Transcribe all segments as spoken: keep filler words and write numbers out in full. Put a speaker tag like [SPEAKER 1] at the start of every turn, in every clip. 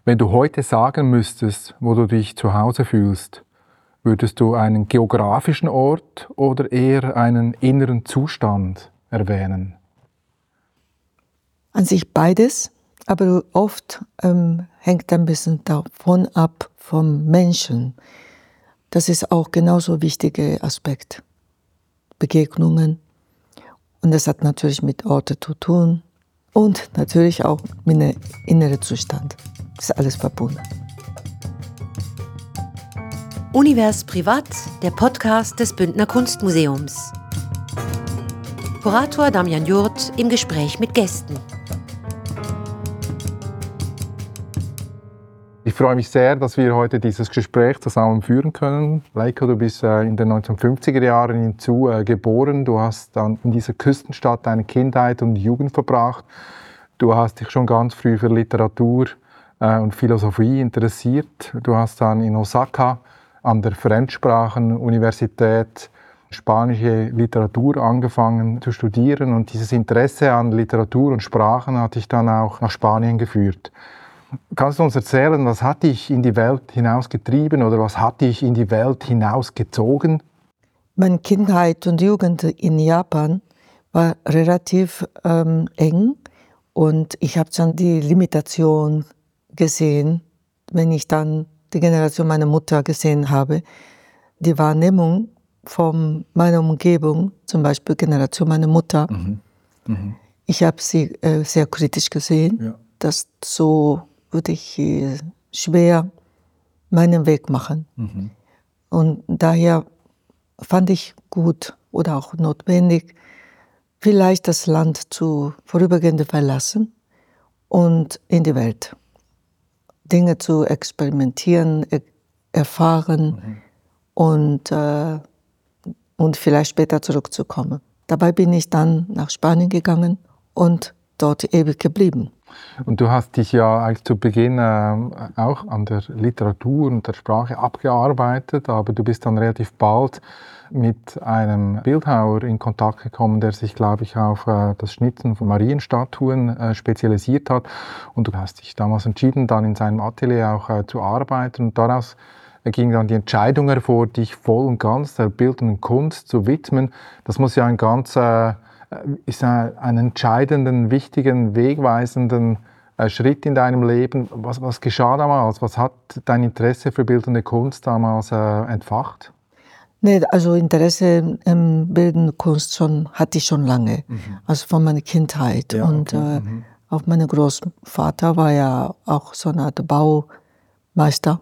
[SPEAKER 1] Wenn du heute sagen müsstest, wo du dich zu Hause fühlst, würdest du einen geografischen Ort oder eher einen inneren Zustand erwähnen?
[SPEAKER 2] An sich beides, aber oft ähm, hängt ein bisschen davon ab vom Menschen. Das ist auch genauso ein wichtiger Aspekt. Begegnungen. Und das hat natürlich mit Orten zu tun und natürlich auch mit einem inneren Zustand. Das ist alles verbunden.
[SPEAKER 3] Univers Privat, der Podcast des Bündner Kunstmuseums. Kurator Damian Jurt im Gespräch mit Gästen.
[SPEAKER 1] Ich freue mich sehr, dass wir heute dieses Gespräch zusammen führen können. Leiko, du bist äh, in den neunzehnhundertfünfziger Jahren in Zug äh, geboren. Du hast dann in dieser Küstenstadt deine Kindheit und Jugend verbracht. Du hast dich schon ganz früh für Literatur äh, und Philosophie interessiert. Du hast dann in Osaka an der Fremdsprachenuniversität spanische Literatur angefangen zu studieren. Und dieses Interesse an Literatur und Sprachen hat dich dann auch nach Spanien geführt. Kannst du uns erzählen, was hat dich in die Welt hinausgetrieben oder was hat dich in die Welt hinausgezogen?
[SPEAKER 2] Meine Kindheit und Jugend in Japan war relativ ähm, eng und ich habe dann die Limitation gesehen, wenn ich dann die Generation meiner Mutter gesehen habe. Die Wahrnehmung von meiner Umgebung, zum Beispiel Generation meiner Mutter, mhm. Mhm. ich habe sie äh, sehr kritisch gesehen, ja. dass so würde ich schwer meinen Weg machen. Mhm. Und daher fand ich gut oder auch notwendig, vielleicht das Land zu vorübergehend verlassen und in die Welt Dinge zu experimentieren, er- erfahren mhm. und, äh, und vielleicht später zurückzukommen. Dabei bin ich dann nach Spanien gegangen und dort ewig geblieben.
[SPEAKER 1] Und du hast dich ja eigentlich zu Beginn äh, auch an der Literatur und der Sprache abgearbeitet, aber du bist dann relativ bald mit einem Bildhauer in Kontakt gekommen, der sich, glaube ich, auf äh, das Schnitzen von Marienstatuen äh, spezialisiert hat. Und du hast dich damals entschieden, dann in seinem Atelier auch äh, zu arbeiten. Und daraus ging dann die Entscheidung hervor, dich voll und ganz der bildenden Kunst zu widmen. Das muss ja ein ganz... Äh, ist einen entscheidenden, wichtigen, wegweisenden äh, Schritt in deinem Leben. Was, was geschah damals? Was hat dein Interesse für bildende Kunst damals äh, entfacht?
[SPEAKER 2] Nee, also Interesse in bildende Kunst schon, hatte ich schon lange, mhm. also von meiner Kindheit. Ja, und okay. äh, mhm. auch mein Großvater war ja auch so eine Art Baumeister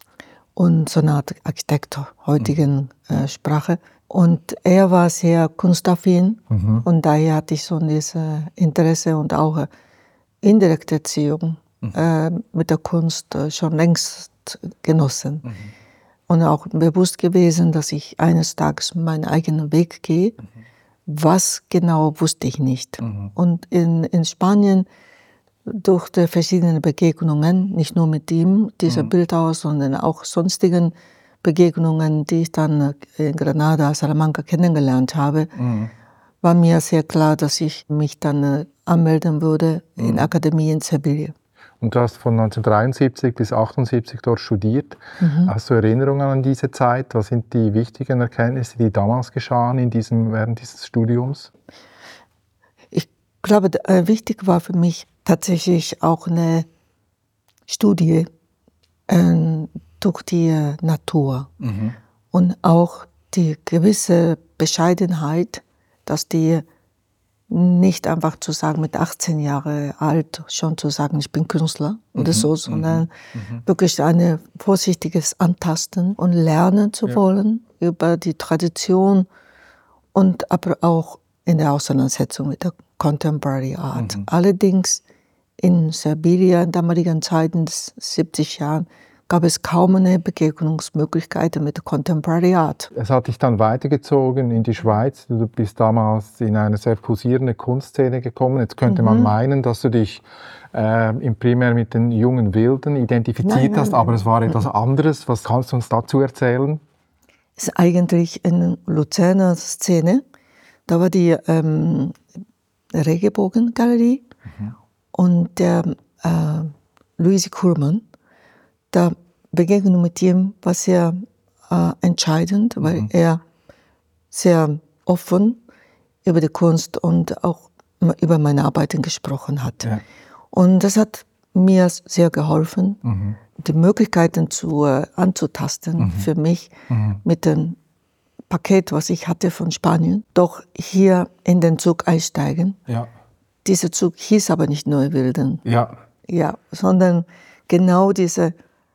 [SPEAKER 2] und so eine Art Architekt heutigen mhm. äh, Sprache. Und er war sehr kunstaffin mhm. und daher hatte ich so dieses Interesse und auch indirekte Erziehung mhm. äh, mit der Kunst äh, schon längst genossen. Mhm. Und auch bewusst gewesen, dass ich eines Tages meinen eigenen Weg gehe. Mhm. Was genau, wusste ich nicht. Mhm. Und in, in Spanien, durch die verschiedenen Begegnungen, nicht nur mit ihm, dieser mhm. Bildhauer, sondern auch sonstigen Begegnungen, die ich dann in Granada, Salamanca kennengelernt habe, mhm. war mir sehr klar, dass ich mich dann anmelden würde mhm. in Akademie in Sevilla.
[SPEAKER 1] Und du hast von neunzehnhundertdreiundsiebzig bis achtundsiebzig dort studiert. Mhm. Hast du Erinnerungen an diese Zeit? Was sind die wichtigen Erkenntnisse, die damals geschahen in diesem, während dieses Studiums?
[SPEAKER 2] Ich glaube, wichtig war für mich tatsächlich auch eine Studie äh, durch die Natur mhm. und auch die gewisse Bescheidenheit, dass die nicht einfach zu sagen, mit achtzehn Jahren alt schon zu sagen, ich bin Künstler mhm. oder so, sondern mhm. wirklich ein vorsichtiges Antasten und lernen zu ja. wollen über die Tradition und aber auch in der Auseinandersetzung mit der Contemporary Art. Mhm. Allerdings in Sevilla in damaligen Zeit, in den siebzig Jahren, gab es kaum eine Begegnungsmöglichkeit mit Contemporary Art.
[SPEAKER 1] Es hat dich dann weitergezogen in die Schweiz. Du bist damals in eine sehr pulsierende Kunstszene gekommen. Jetzt könnte mhm. man meinen, dass du dich äh, im primär mit den jungen Wilden identifiziert nein, nein, hast, aber nein. es war etwas anderes. Was kannst du uns dazu erzählen?
[SPEAKER 2] Es ist eigentlich eine Luzerner Szene. Da war die ähm, Regenbogengalerie mhm. und der äh, Louise Kuhlmann erste Begegnung mit ihm war sehr äh, entscheidend, weil mhm. er sehr offen über die Kunst und auch über meine Arbeiten gesprochen hat. Ja. Und das hat mir sehr geholfen, mhm. die Möglichkeiten zu, äh, anzutasten mhm. für mich mhm. mit dem Paket, was ich hatte von Spanien, doch hier in den Zug einsteigen. Ja. Dieser Zug hieß aber nicht Neuwilden, ja. Ja, sondern genau diese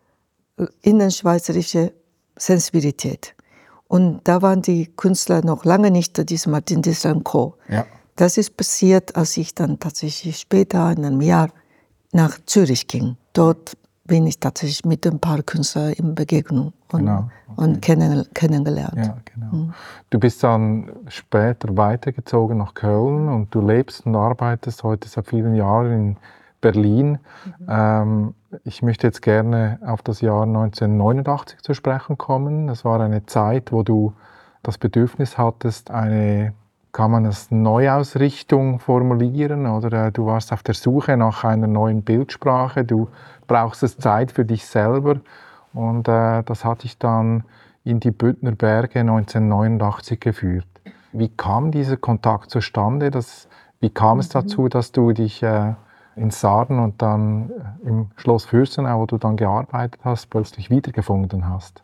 [SPEAKER 2] innerschweizerische Sensibilität. Und da waren die Künstler noch lange nicht, diese Martin Distel und Co. Ja. Das ist passiert, als ich dann tatsächlich später in einem Jahr nach Zürich ging. Dort bin ich tatsächlich mit ein paar Künstlern in Begegnung und, genau. okay. und kennen, kennengelernt.
[SPEAKER 1] Ja, genau. Mhm. Du bist dann später weitergezogen nach Köln und du lebst und arbeitest heute seit vielen Jahren in Berlin. Mhm. Ähm, ich möchte jetzt gerne auf das Jahr neunzehnhundertneunundachtzig zu sprechen kommen. Das war eine Zeit, wo du das Bedürfnis hattest, eine, kann man das Neuausrichtung formulieren, oder äh, du warst auf der Suche nach einer neuen Bildsprache, du brauchst es Zeit für dich selber und äh, das hat dich dann in die Bündner Berge neunzehnhundertneunundachtzig geführt. Wie kam dieser Kontakt zustande? Das, wie kam mhm. es dazu, dass du dich äh, in Sarden und dann im Schloss Fürstenau, wo du dann gearbeitet hast, plötzlich wiedergefunden hast?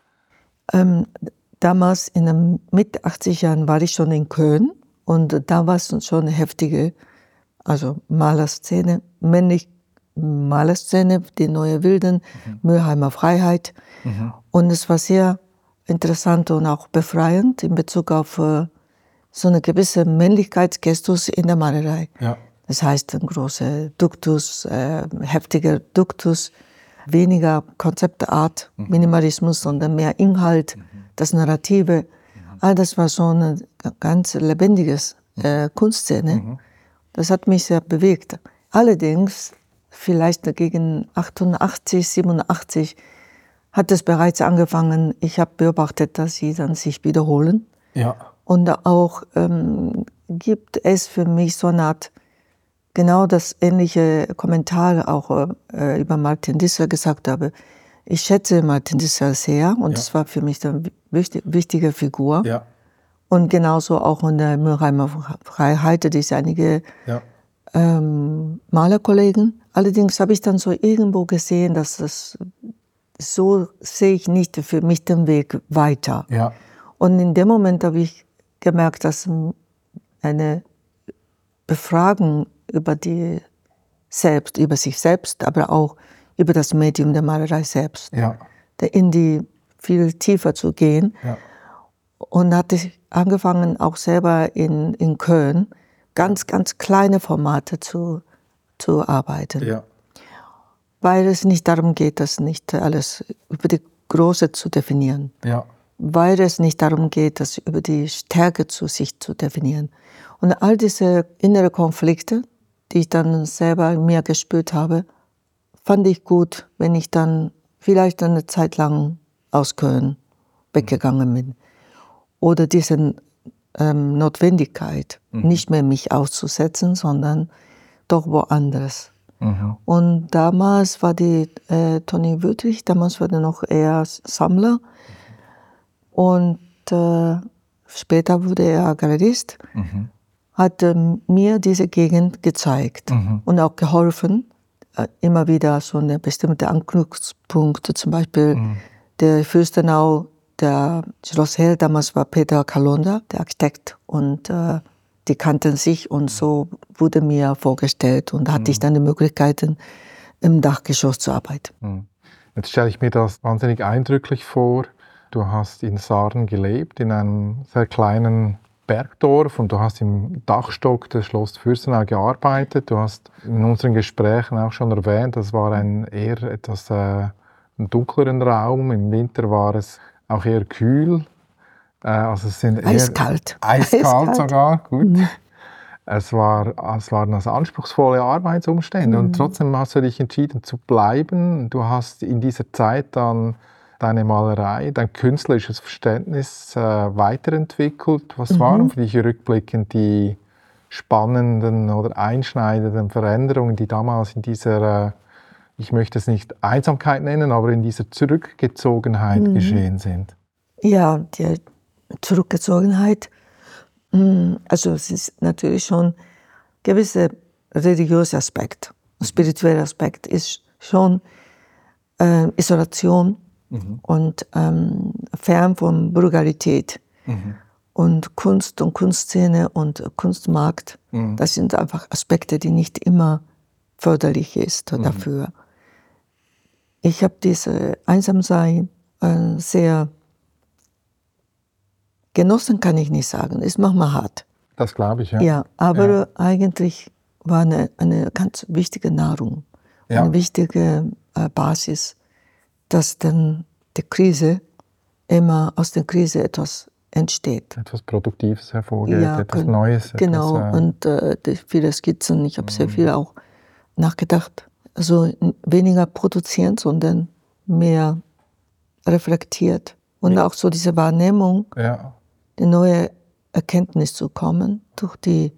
[SPEAKER 2] Ähm, damals in den Mitte achtziger Jahren war ich schon in Köln und da war es schon eine heftige, also Malerszene, männlich Malerszene, die Neue Wilden, mhm. Mülheimer Freiheit. Mhm. Und es war sehr interessant und auch befreiend in Bezug auf äh, so eine gewisse Männlichkeitsgestus in der Malerei. Ja. Das heißt, ein großer Duktus, äh, heftiger Duktus, weniger Konzeptart, mhm. Minimalismus, sondern mehr Inhalt, mhm. das Narrative. Mhm. All das war so eine ganz lebendiges äh, Kunstszene. Mhm. Das hat mich sehr bewegt. Allerdings, vielleicht gegen achtundachtzig, siebenundachtzig, hat es bereits angefangen. Ich habe beobachtet, dass sie dann sich wiederholen. Ja. Und auch ähm, gibt es für mich so eine Art, genau das ähnliche Kommentar auch äh, über Martin Distel gesagt habe. Ich schätze Martin Distel sehr und ja. das war für mich eine wichtig, wichtige Figur. Ja. Und genauso auch in der Mülheimer Freiheit, die ist einige ja. ähm, Malerkollegen. Allerdings habe ich dann so irgendwo gesehen, dass das so sehe ich nicht für mich den Weg weiter. Ja. Und in dem Moment habe ich gemerkt, dass eine Befragung über die selbst, über sich selbst, aber auch über das Medium der Malerei selbst, ja. in die viel tiefer zu gehen. Ja. Und hatte ich angefangen, auch selber in, in Köln ganz, ganz kleine Formate zu, zu arbeiten. Ja. Weil es nicht darum geht, das nicht alles über die Große zu definieren. Ja. Weil es nicht darum geht, das über die Stärke zu sich zu definieren. Und all diese inneren Konflikte, die ich dann selber in mir gespürt habe, fand ich gut, wenn ich dann vielleicht eine Zeit lang aus Köln weggegangen bin. Oder diese ähm, Notwendigkeit, mhm. nicht mehr mich auszusetzen, sondern doch woanders. Mhm. Und damals war die äh, Toni Wüttrich, damals war er noch eher Sammler. Und äh, später wurde er Galerist, mhm. hat äh, mir diese Gegend gezeigt mhm. und auch geholfen, äh, immer wieder so eine bestimmte Anknüpfungspunkte, zum Beispiel mhm. der Fürstenau, der Schloss Hell, damals war Peter Kalonda, der Architekt, und äh, die kannten sich und so wurde mir vorgestellt und hatte mhm. ich dann die Möglichkeiten, im Dachgeschoss zu arbeiten.
[SPEAKER 1] Mhm. Jetzt stelle ich mir das wahnsinnig eindrücklich vor. Du hast in Sarden gelebt, in einem sehr kleinen Bergdorf, und du hast im Dachstock des Schloss Fürstenau gearbeitet. Du hast in unseren Gesprächen auch schon erwähnt, das war ein eher etwas äh, einen dunkleren Raum. Im Winter war es auch eher kühl. Äh, also es sind eher
[SPEAKER 2] eiskalt.
[SPEAKER 1] Eiskalt, eiskalt sogar, gut. Mhm. Es, war, es waren also anspruchsvolle Arbeitsumstände, mhm. und trotzdem hast du dich entschieden zu bleiben. Du hast in dieser Zeit dann deine Malerei, dein künstlerisches Verständnis äh, weiterentwickelt. Was mhm. waren für dich rückblickend die spannenden oder einschneidenden Veränderungen, die damals in dieser, äh, ich möchte es nicht Einsamkeit nennen, aber in dieser Zurückgezogenheit mhm. geschehen sind?
[SPEAKER 2] Ja, die Zurückgezogenheit, also es ist natürlich schon ein gewisser religiöser Aspekt, spiritueller Aspekt ist schon äh, Isolation mhm. und ähm, fern von Brutalität. Mhm. Und Kunst und Kunstszene und Kunstmarkt, mhm. das sind einfach Aspekte, die nicht immer förderlich ist mhm. dafür. Ich habe diese Einsamsein äh, sehr genossen, kann ich nicht sagen. Ist manchmal hart.
[SPEAKER 1] Das glaube ich, ja.
[SPEAKER 2] Ja, aber ja. eigentlich war eine, eine ganz wichtige Nahrung, ja. eine wichtige äh, Basis, dass dann die Krise immer aus der Krise etwas entsteht.
[SPEAKER 1] Etwas Produktives hervorgeht,
[SPEAKER 2] ja,
[SPEAKER 1] etwas Neues.
[SPEAKER 2] Genau,
[SPEAKER 1] etwas, äh
[SPEAKER 2] und äh, die, viele Skizzen, ich habe mm. sehr viel auch nachgedacht. Also weniger produzieren, sondern mehr reflektiert. Und ja. auch so diese Wahrnehmung,
[SPEAKER 1] ja.
[SPEAKER 2] die neue Erkenntnis zu kommen, durch die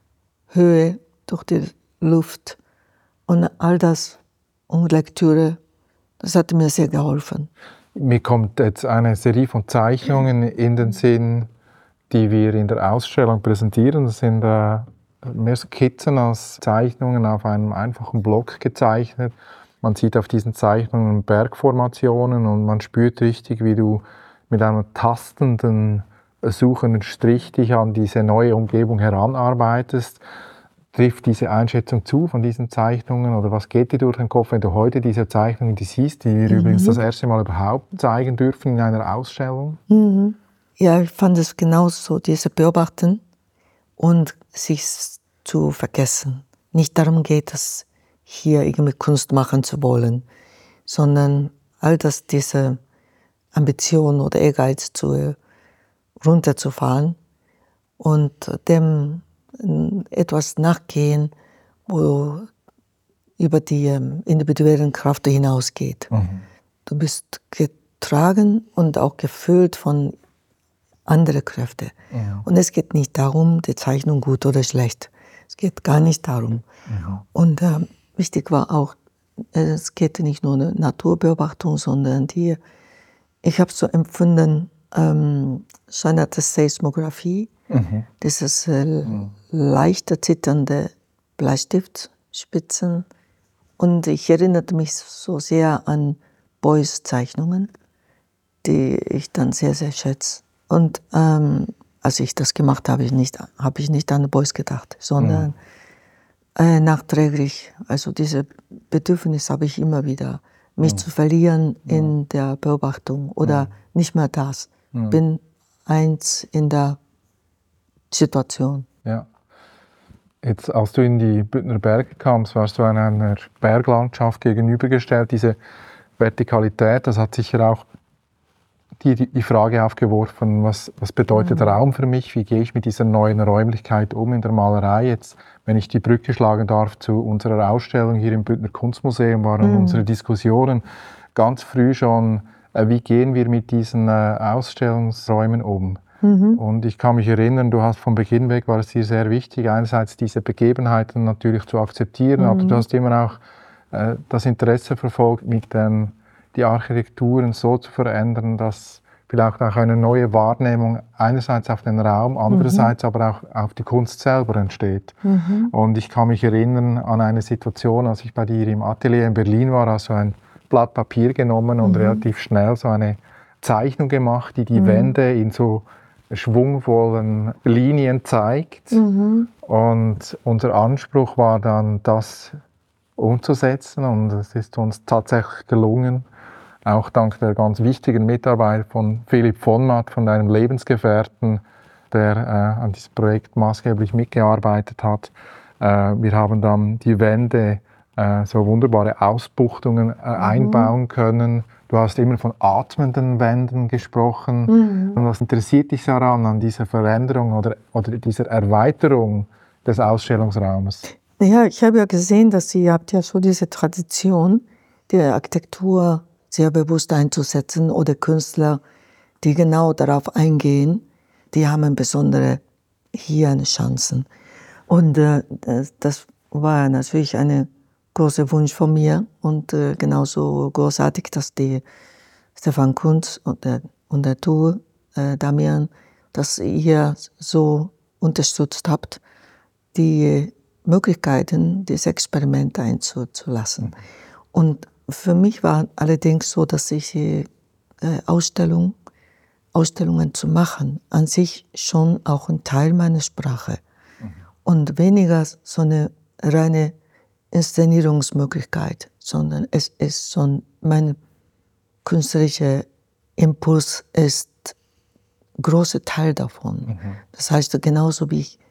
[SPEAKER 2] Höhe, durch die Luft und all das und Lektüre, das hat mir sehr geholfen.
[SPEAKER 1] Mir kommt jetzt eine Serie von Zeichnungen in den Sinn, die wir in der Ausstellung präsentieren. Das sind äh, mehr Skizzen als Zeichnungen auf einem einfachen Block gezeichnet. Man sieht auf diesen Zeichnungen Bergformationen und man spürt richtig, wie du mit einem tastenden, suchenden Strich dich an diese neue Umgebung heranarbeitest. Trifft diese Einschätzung zu von diesen Zeichnungen oder was geht dir durch den Kopf, wenn du heute diese Zeichnungen die siehst, die wir mhm. übrigens das erste Mal überhaupt zeigen dürfen in einer Ausstellung?
[SPEAKER 2] Mhm. Ja, ich fand es genauso, diese Beobachten und sich zu vergessen. Nicht darum geht es, hier irgendwie Kunst machen zu wollen, sondern all das, diese Ambition oder Ehrgeiz zu, runterzufahren und dem etwas nachgehen, wo über die individuelle Kraft hinausgeht. Mhm. Du bist getragen und auch gefüllt von anderen Kräften. Ja. Und es geht nicht darum, die Zeichnung gut oder schlecht. Es geht gar nicht darum. Ja. Und äh, wichtig war auch, es geht nicht nur eine Naturbeobachtung, sondern die, ich habe so empfunden, ähm, so eine Seismographie, mhm. dieses äh, mhm. leichte zitternde Bleistiftspitzen. Und ich erinnerte mich so sehr an Beuys Zeichnungen, die ich dann sehr, sehr schätze. Und ähm, als ich das gemacht habe, ich nicht, habe ich nicht an Beuys gedacht, sondern mhm. äh, nachträglich. Also diese Bedürfnis habe ich immer wieder, mich mhm. zu verlieren mhm. in der Beobachtung oder mhm. nicht mehr das. Mhm. Bin eins in der Situation.
[SPEAKER 1] Ja. Jetzt, als du in die Bündner Berge kamst, warst du einer Berglandschaft gegenübergestellt. Diese Vertikalität, das hat sicher auch die, die Frage aufgeworfen, was, was bedeutet mhm. Raum für mich? Wie gehe ich mit dieser neuen Räumlichkeit um in der Malerei? Jetzt, wenn ich die Brücke schlagen darf zu unserer Ausstellung hier im Bündner Kunstmuseum, waren mhm. unsere Diskussionen ganz früh schon, äh, wie gehen wir mit diesen äh, Ausstellungsräumen um? Mhm. Und ich kann mich erinnern, du hast von Beginn weg, war es dir sehr wichtig, einerseits diese Begebenheiten natürlich zu akzeptieren, mhm. aber du hast immer auch äh, das Interesse verfolgt, mit den die Architekturen so zu verändern, dass vielleicht auch eine neue Wahrnehmung einerseits auf den Raum, andererseits mhm. aber auch auf die Kunst selber entsteht. Mhm. Und ich kann mich erinnern an eine Situation, als ich bei dir im Atelier in Berlin war, hast du ein Blatt Papier genommen und mhm. relativ schnell so eine Zeichnung gemacht, die die mhm. Wände in so schwungvollen Linien zeigt. Mhm. Und unser Anspruch war dann, das umzusetzen, und es ist uns tatsächlich gelungen, auch dank der ganz wichtigen Mitarbeit von Philipp von Matt, von deinem Lebensgefährten, der äh, an diesem Projekt maßgeblich mitgearbeitet hat. Äh, wir haben dann die Wände, äh, so wunderbare Ausbuchtungen äh, mhm. einbauen können. Du hast immer von atmenden Wänden gesprochen. Mhm. Und was interessiert dich daran, an dieser Veränderung oder, oder dieser Erweiterung des Ausstellungsraumes?
[SPEAKER 2] Ja, ich habe ja gesehen, dass ihr habt ja so diese Tradition, die Architektur sehr bewusst einzusetzen oder Künstler, die genau darauf eingehen, die haben besondere hier eine Chancen. Und äh, das, das war natürlich eine großer Wunsch von mir und äh, genauso großartig, dass die Stefan Kuntz und der, und der Du, äh, Damian, dass ihr so unterstützt habt, die Möglichkeiten, dieses Experiment einzulassen. Mhm. Und für mich war allerdings so, dass ich äh, Ausstellung, Ausstellungen zu machen, an sich schon auch ein Teil meiner Sprache. Mhm. Und weniger so eine reine Inszenierungsmöglichkeit, sondern es ist so mein künstlerischer Impuls ist ein großer Teil davon. Mhm. Das heißt, genauso wie ich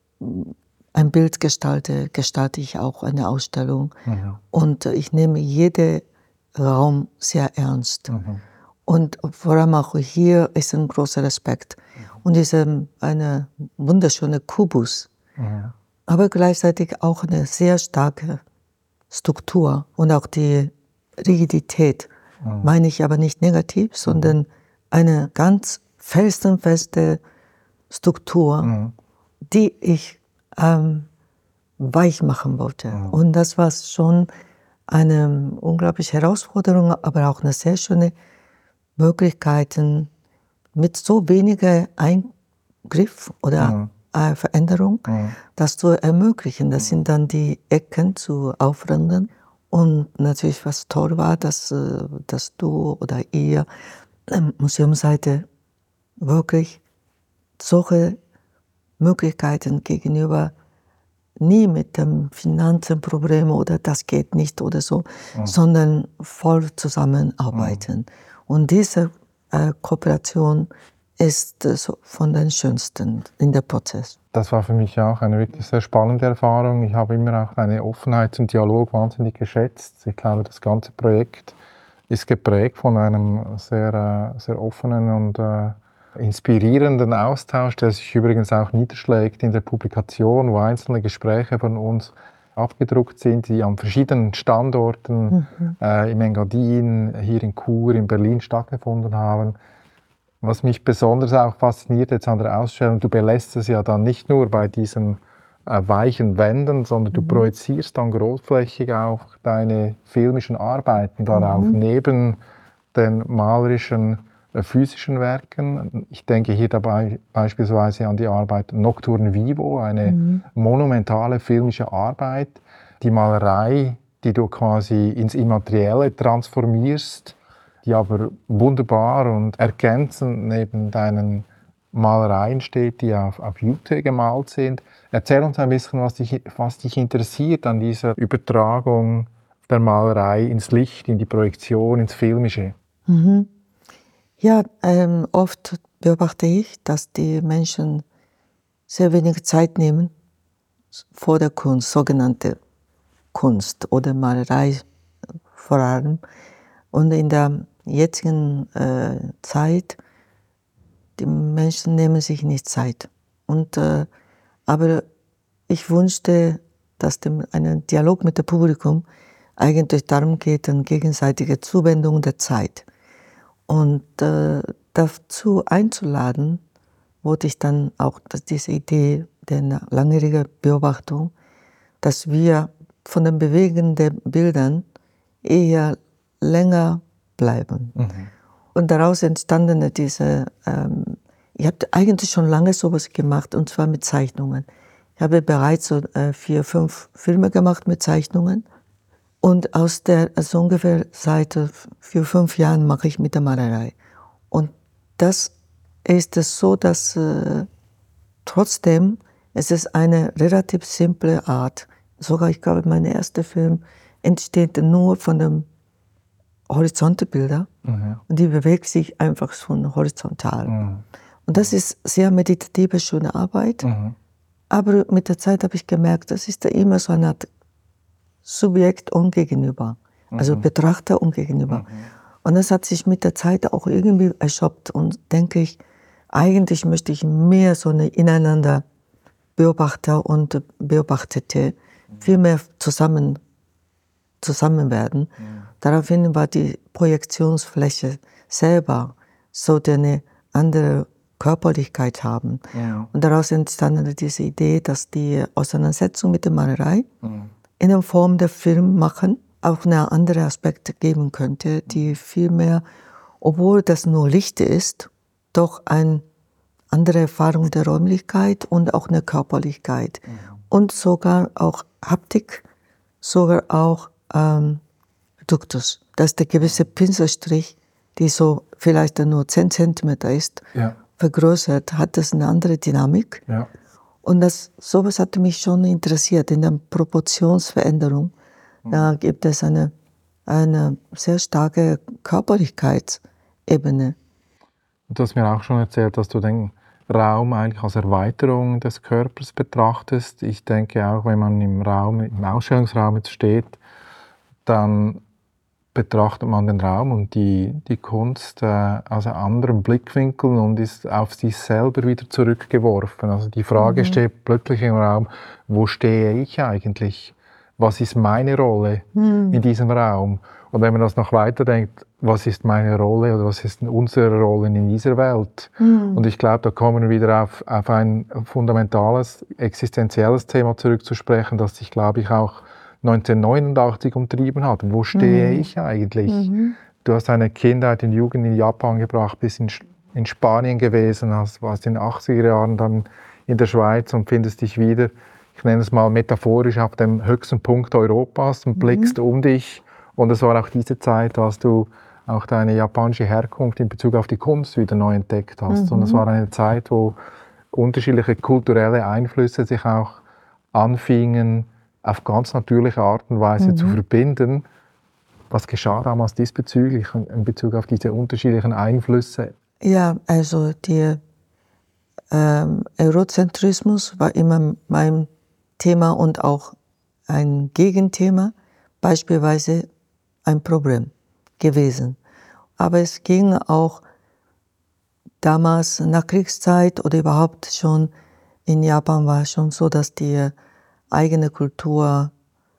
[SPEAKER 2] ein Bild gestalte, gestalte ich auch eine Ausstellung. Mhm. Und ich nehme jeden Raum sehr ernst. Mhm. Und vor allem auch hier ist ein großer Respekt. Mhm. Und ist eine wunderschöne Kubus, mhm. aber gleichzeitig auch eine sehr starke Struktur. Und auch die Rigidität mhm. meine ich aber nicht negativ, sondern eine ganz felsenfeste Struktur, mhm. die ich ähm, weich machen wollte. Mhm. Und das war schon eine unglaubliche Herausforderung, aber auch eine sehr schöne Möglichkeit, mit so weniger Eingriff oder mhm. äh, Veränderung, mhm. das zu ermöglichen. Das sind dann die Ecken zu aufrunden. Und natürlich, was toll war, dass, dass du oder ihr Museumsseite wirklich solche Möglichkeiten gegenüber nie mit dem Finanzenproblem oder das geht nicht oder so, mhm. sondern voll zusammenarbeiten. Mhm. Und diese äh, Kooperation ist äh, so von den schönsten in der Prozess.
[SPEAKER 1] Das war für mich auch eine wirklich sehr spannende Erfahrung. Ich habe immer auch eine Offenheit zum Dialog wahnsinnig geschätzt. Ich glaube, das ganze Projekt ist geprägt von einem sehr, äh, sehr offenen und äh, inspirierenden Austausch, der sich übrigens auch niederschlägt in der Publikation, wo einzelne Gespräche von uns abgedruckt sind, die an verschiedenen Standorten mhm. äh, im Engadin, hier in Chur, in Berlin stattgefunden haben. Was mich besonders auch fasziniert jetzt an der Ausstellung, du belässt es ja dann nicht nur bei diesen äh, weichen Wänden, sondern du mhm. projizierst dann großflächig auch deine filmischen Arbeiten darauf, mhm. neben den malerischen physischen Werken. Ich denke hier dabei beispielsweise an die Arbeit Nocturne Vivo, eine mhm. monumentale filmische Arbeit. Die Malerei, die du quasi ins Immaterielle transformierst, die aber wunderbar und ergänzend neben deinen Malereien steht, die auf, auf Jute gemalt sind. Erzähl uns ein bisschen, was dich, was dich interessiert an dieser Übertragung der Malerei ins Licht, in die Projektion, ins Filmische.
[SPEAKER 2] Mhm. Ja, ähm, oft beobachte ich, dass die Menschen sehr wenig Zeit nehmen vor der Kunst, sogenannte Kunst oder Malerei vor allem. Und in der jetzigen äh, Zeit, die Menschen nehmen sich nicht Zeit. Und, äh, aber ich wünschte, dass dem, ein Dialog mit dem Publikum eigentlich darum geht, eine gegenseitige Zuwendung der Zeit. Und äh, dazu einzuladen, wollte ich dann auch diese Idee der langjährigen Beobachtung, dass wir von den bewegenden Bildern eher länger bleiben. Mhm. Und daraus entstanden diese, ähm, ich habe eigentlich schon lange sowas gemacht, und zwar mit Zeichnungen. Ich habe bereits so äh, vier, fünf Filme gemacht mit Zeichnungen. Und aus der, also ungefähr seit vier, fünf Jahren mache ich mit der Malerei. Und das ist es so, dass äh, trotzdem, es ist eine relativ simple Art. Sogar, ich glaube, mein erster Film entsteht nur von dem Horizontbilder. Mhm. Und die bewegt sich einfach schon horizontal. Mhm. Und das ist sehr meditative, schöne Arbeit. Mhm. Aber mit der Zeit habe ich gemerkt, das ist ja immer so eine Art Subjekt und Gegenüber, also mhm. Betrachter und Gegenüber. Mhm. Und das hat sich mit der Zeit auch irgendwie erschöpft. Und denke ich, eigentlich möchte ich mehr so eine ineinander Beobachter und Beobachtete mhm. viel mehr zusammen, zusammen werden. Mhm. Daraufhin war die Projektionsfläche selber, sollte eine andere Körperlichkeit haben. Ja. Und daraus entstand diese Idee, dass die Auseinandersetzung mit der Malerei mhm. in der Form der Film machen, auch eine andere Aspekte geben könnte, die viel mehr, obwohl das nur Licht ist, doch eine andere Erfahrung der Räumlichkeit und auch eine Körperlichkeit. Mhm. Und sogar auch Haptik, sogar auch ähm, Duktus. Dass der gewisse Pinselstrich, die so vielleicht nur zehn Zentimeter ist, ja. vergrößert, hat das eine andere Dynamik. Ja. Und das, sowas hat mich schon interessiert, in der Proportionsveränderung. Mhm. Da gibt es eine, eine sehr starke Körperlichkeitsebene.
[SPEAKER 1] Du hast mir auch schon erzählt, dass du den Raum eigentlich als Erweiterung des Körpers betrachtest. Ich denke auch, wenn man im Raum, im Ausstellungsraum jetzt steht, dann betrachtet man den Raum und die, die Kunst äh, aus einem anderen Blickwinkel und ist auf sich selber wieder zurückgeworfen. Also die Frage mhm. steht plötzlich im Raum, wo stehe ich eigentlich? Was ist meine Rolle mhm. in diesem Raum? Und wenn man das noch weiterdenkt, was ist meine Rolle oder was ist unsere Rolle in dieser Welt? Mhm. Und ich glaube, da kommen wir wieder auf, auf ein fundamentales, existenzielles Thema zurückzusprechen, das sich, glaube ich, auch neunzehnhundertneunundachtzig umtrieben hat. Wo stehe mhm. ich eigentlich? Mhm. Du hast deine Kindheit und Jugend in Japan gebracht, bist in, in Spanien gewesen, hast, warst in den achtziger Jahren dann in der Schweiz und findest dich wieder, ich nenne es mal metaphorisch, auf dem höchsten Punkt Europas und blickst mhm. um dich. Und es war auch diese Zeit, als du auch deine japanische Herkunft in Bezug auf die Kunst wieder neu entdeckt hast. Mhm. Und es war eine Zeit, wo unterschiedliche kulturelle Einflüsse sich auch anfingen, auf ganz natürliche Art und Weise mhm. zu verbinden. Was geschah damals diesbezüglich in Bezug auf diese unterschiedlichen Einflüsse?
[SPEAKER 2] Ja, also der ähm, Eurozentrismus war immer mein Thema und auch ein Gegenthema, beispielsweise ein Problem gewesen. Aber es ging auch damals nach Kriegszeit oder überhaupt schon in Japan war es schon so, dass die eigene Kultur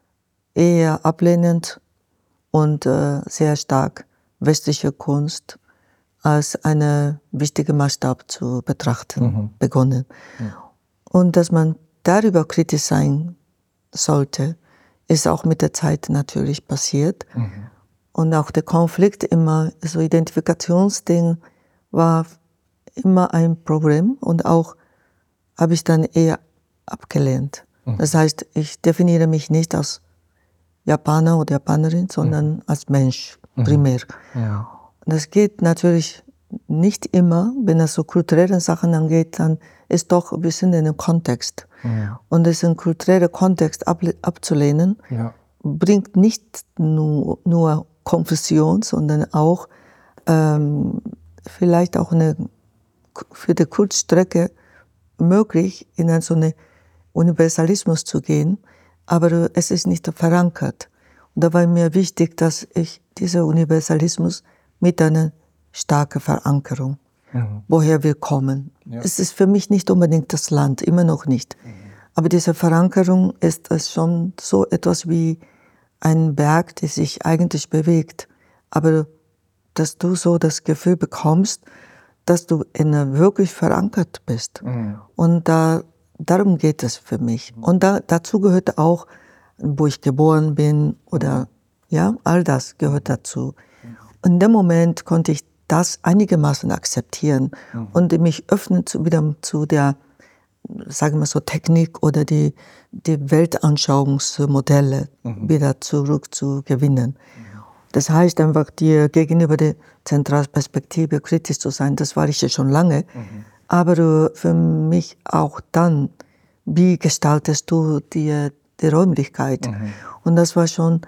[SPEAKER 2] eher ablehnend und äh, sehr stark westliche Kunst als eine wichtige Maßstab zu betrachten mhm. begonnen. Mhm. Und dass man darüber kritisch sein sollte, ist auch mit der Zeit natürlich passiert. Mhm. Und auch der Konflikt immer, so Identifikationsding war immer ein Problem und auch habe ich dann eher abgelehnt. Mhm. Das heißt, ich definiere mich nicht als Japaner oder Japanerin, sondern mhm. als Mensch primär. Mhm. Ja. Und das geht natürlich nicht immer, wenn es so kulturelle Sachen angeht, dann ist doch ein bisschen in den Kontext. Ja. Und es in kultureller Kontext ab, abzulehnen, ja. bringt nicht nur, nur Konfusion, sondern auch ähm, vielleicht auch eine, für die Kurzstrecke möglich, in so einen Universalismus zu gehen, aber es ist nicht verankert. Und da war mir wichtig, dass ich dieser Universalismus mit einer starken Verankerung, mhm. woher wir kommen. Ja. Es ist für mich nicht unbedingt das Land, immer noch nicht. Mhm. Aber diese Verankerung ist es schon so etwas wie ein Berg, der sich eigentlich bewegt. Aber dass du so das Gefühl bekommst, dass du in wirklich verankert bist. Mhm. Und da, darum geht es für mich. Mhm. Und da, dazu gehört auch, wo ich geboren bin oder ja, all das gehört dazu. Mhm. Und in dem Moment konnte ich das einigermaßen akzeptieren mhm. und mich öffnen zu, wieder zu der, sagen wir so, Technik oder die, die Weltanschauungsmodelle mhm. wieder zurück zu gewinnen. Mhm. Das heißt einfach, dir gegenüber der Zentralperspektive kritisch zu sein, das war ich ja schon lange. Mhm. Aber für mich auch dann, wie gestaltest du die, die Räumlichkeit? Mhm. Und das war schon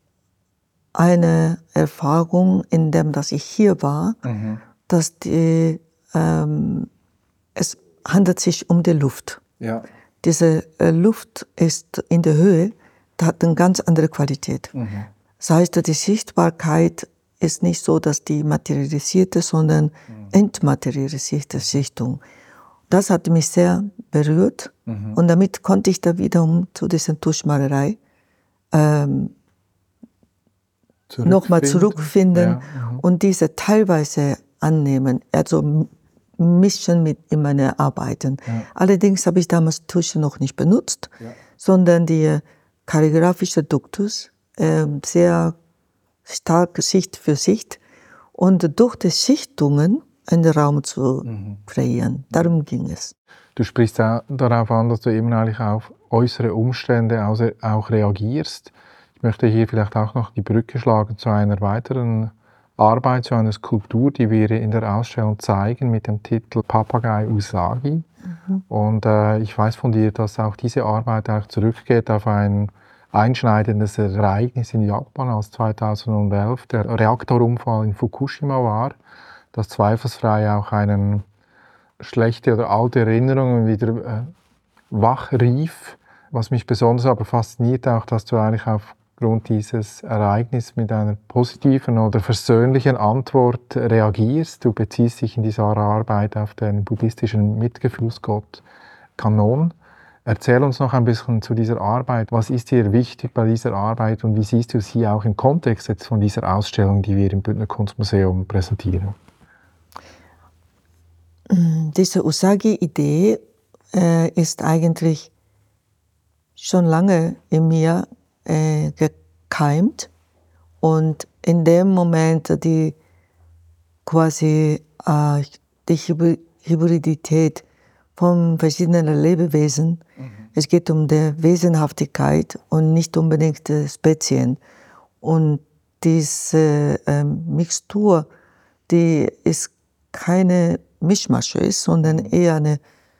[SPEAKER 2] eine Erfahrung, in dem, dass ich hier war, mhm. dass die, ähm, es handelt sich um die Luft. Ja. Diese äh, Luft ist in der Höhe, die hat eine ganz andere Qualität. Mhm. Das heißt, die Sichtbarkeit ist nicht so, dass die materialisierte, sondern mhm. entmaterialisierte Sichtung. Das hat mich sehr berührt mhm. und damit konnte ich da wiederum zu dieser Tuschmalerei ähm, nochmal zurückfinden ja. mhm. und diese teilweise annehmen, also mischen mit in meine Arbeiten. Ja. Allerdings habe ich damals Tusche noch nicht benutzt, ja. sondern die kalligraphischer Duktus, äh, sehr stark Sicht für Sicht und durch die Sichtungen einen Raum zu mhm. kreieren. Darum ging es.
[SPEAKER 1] Du sprichst auch darauf an, dass du eben eigentlich auf äußere Umstände auch reagierst. Ich möchte hier vielleicht auch noch die Brücke schlagen zu einer weiteren Arbeit, zu einer Skulptur, die wir in der Ausstellung zeigen, mit dem Titel Papagei Usagi. Mhm. Und äh, ich weiß von dir, dass auch diese Arbeit auch zurückgeht auf ein einschneidendes Ereignis in Japan, als zweitausendelf der Reaktorunfall in Fukushima war, das zweifelsfrei auch einen schlechte oder alte Erinnerungen wieder äh, wachrief. Was mich besonders aber fasziniert, auch, dass du eigentlich aufgrund dieses Ereignisses mit einer positiven oder versöhnlichen Antwort reagierst. Du beziehst dich in dieser Arbeit auf den buddhistischen Mitgefühlsgott Kannon. Erzähl uns noch ein bisschen zu dieser Arbeit. Was ist dir wichtig bei dieser Arbeit und wie siehst du sie auch im Kontext jetzt von dieser Ausstellung, die wir im Bündner Kunstmuseum präsentieren?
[SPEAKER 2] Diese Usagi-Idee äh, ist eigentlich schon lange in mir äh, gekeimt und in dem Moment die quasi äh, die Hybridität von verschiedenen Lebewesen. Mhm. Es geht um die Wesenhaftigkeit und nicht unbedingt die Spezien. Und diese äh, Mixtur, die ist keine Mischmasch ist, sondern eher eine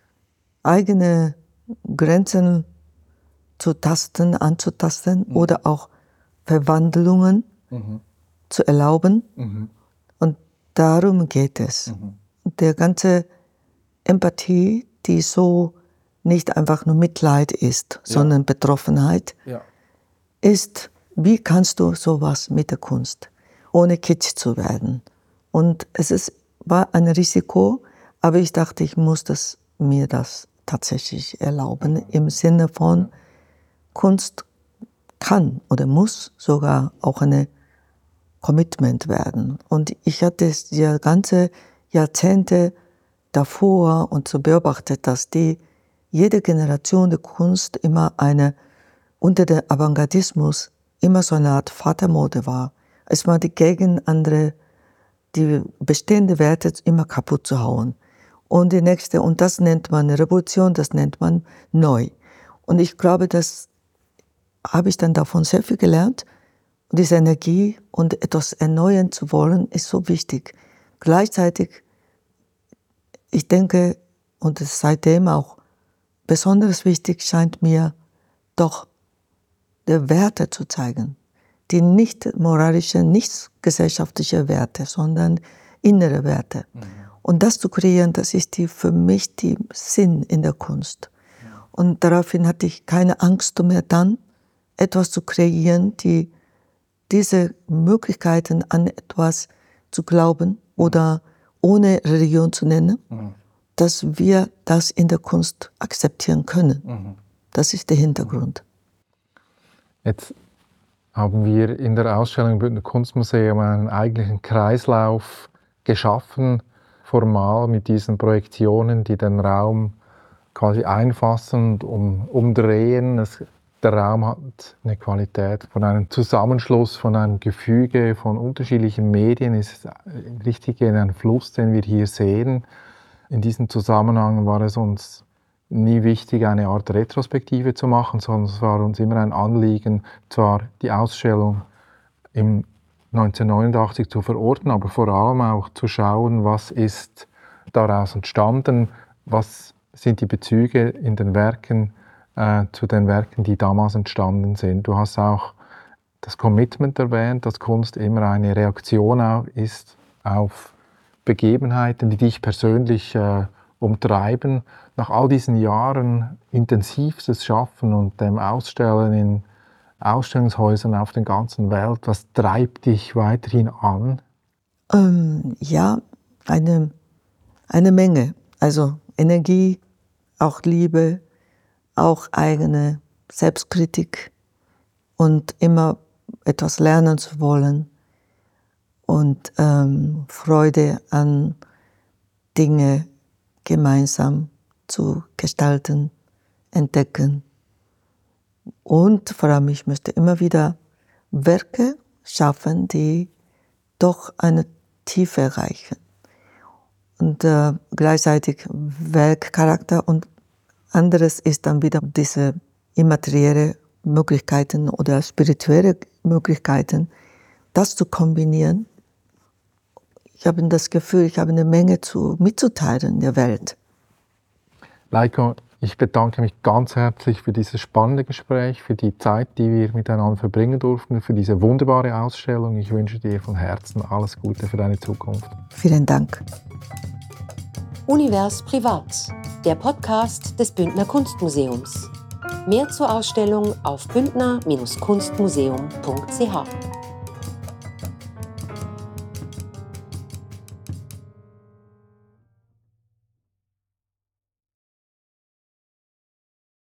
[SPEAKER 2] eigene Grenzen zu tasten, anzutasten mhm. oder auch Verwandlungen mhm. zu erlauben. Mhm. Und darum geht es. Mhm. Der ganze Empathie, die so nicht einfach nur Mitleid ist, ja. sondern Betroffenheit, ja. ist, wie kannst du sowas mit der Kunst, ohne kitsch zu werden? Und es ist war ein Risiko, aber ich dachte, ich muss das, mir das tatsächlich erlauben, im Sinne von Kunst kann oder muss sogar auch ein Commitment werden. Und ich hatte es ja ganze Jahrzehnte davor und so beobachtet, dass die jede Generation der Kunst immer eine, unter dem Avantgardismus immer so eine Art Vatermode war. Es war die gegen andere die bestehenden Werte immer kaputt zu hauen. Und die nächste, und das nennt man Revolution, das nennt man neu. Und ich glaube, das habe ich dann davon sehr viel gelernt. Diese Energie und etwas erneuern zu wollen, ist so wichtig. Gleichzeitig, ich denke, und es ist seitdem auch besonders wichtig, scheint mir doch die Werte zu zeigen. Die nicht moralische, nicht gesellschaftliche Werte, sondern innere Werte. Mhm. Und das zu kreieren, das ist die, für mich der Sinn in der Kunst. Ja. Und daraufhin hatte ich keine Angst mehr dann, etwas zu kreieren, die diese Möglichkeiten an etwas zu glauben mhm. oder ohne Religion zu nennen, mhm. dass wir das in der Kunst akzeptieren können. Mhm. Das ist der Hintergrund.
[SPEAKER 1] Jetzt haben wir in der Ausstellung im Bündner Kunstmuseum einen eigentlichen Kreislauf geschaffen, formal mit diesen Projektionen, die den Raum quasi einfassen und um, umdrehen. Es, der Raum hat eine Qualität von einem Zusammenschluss, von einem Gefüge von unterschiedlichen Medien. Es ist richtig ein Fluss, den wir hier sehen. In diesem Zusammenhang war es uns nie wichtig, eine Art Retrospektive zu machen, sondern es war uns immer ein Anliegen, zwar die Ausstellung im neunzehnhundertneunundachtzig zu verorten, aber vor allem auch zu schauen, was ist daraus entstanden, was sind die Bezüge in den Werken äh, zu den Werken, die damals entstanden sind. Du hast auch das Commitment erwähnt, dass Kunst immer eine Reaktion ist auf Begebenheiten, die dich persönlich äh, umtreiben. Nach all diesen Jahren intensivstes Schaffen und dem Ausstellen in Ausstellungshäusern auf der ganzen Welt, was treibt dich weiterhin an?
[SPEAKER 2] Ähm, ja, eine, eine Menge. Also Energie, auch Liebe, auch eigene Selbstkritik und immer etwas lernen zu wollen und ähm, Freude an Dinge gemeinsam zu gestalten, entdecken. Und vor allem, ich möchte immer wieder Werke schaffen, die doch eine Tiefe erreichen. Und äh, gleichzeitig Werkcharakter und anderes ist dann wieder diese immaterielle Möglichkeiten oder spirituelle Möglichkeiten, das zu kombinieren. Ich habe das Gefühl, ich habe eine Menge zu, mitzuteilen in der Welt.
[SPEAKER 1] Leiko, ich bedanke mich ganz herzlich für dieses spannende Gespräch, für die Zeit, die wir miteinander verbringen durften, für diese wunderbare Ausstellung. Ich wünsche dir von Herzen alles Gute für deine Zukunft.
[SPEAKER 2] Vielen Dank.
[SPEAKER 3] Univers Privat, der Podcast des Bündner Kunstmuseums. Mehr zur Ausstellung auf bündner Bindestrich kunstmuseum punkt c h.